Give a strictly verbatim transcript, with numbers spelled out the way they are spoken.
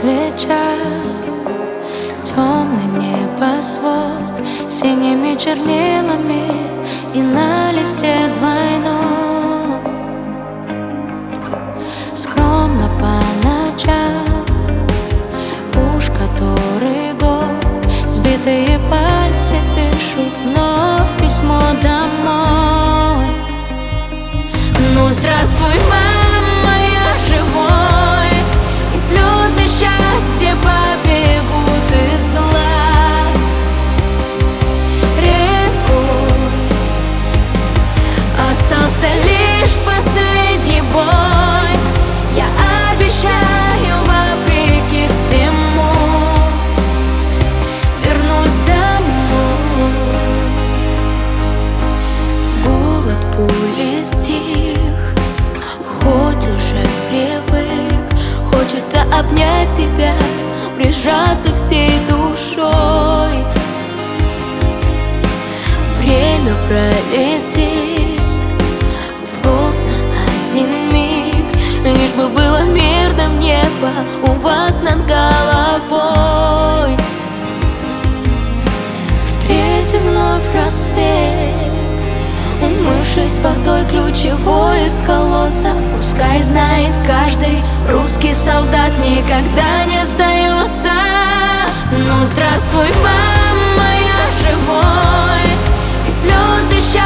свеча, темный небосвод синими чернилами и на листе двойном. Скромно по ночам уж который год сбитые пальцы пишут вновь письмо домой. Ну здравствуй, мама, я живой, и слезы счастья побегут из глаз рекой. Остался лишь последний бой, я обещаю, вопреки всему, вернусь домой. Гул от пули стих, хоть уже привык, хочется обнять тебя, прижаться всей душой. Время пролетит, словно один миг, лишь бы было мирным небо у вас над головой. Встретив вновь рассвет, умывшись водой ключевой из колодца, пускай знает каждый русский солдат, никогда не сдается. Ну здравствуй, мама, я живой, и слезы счастья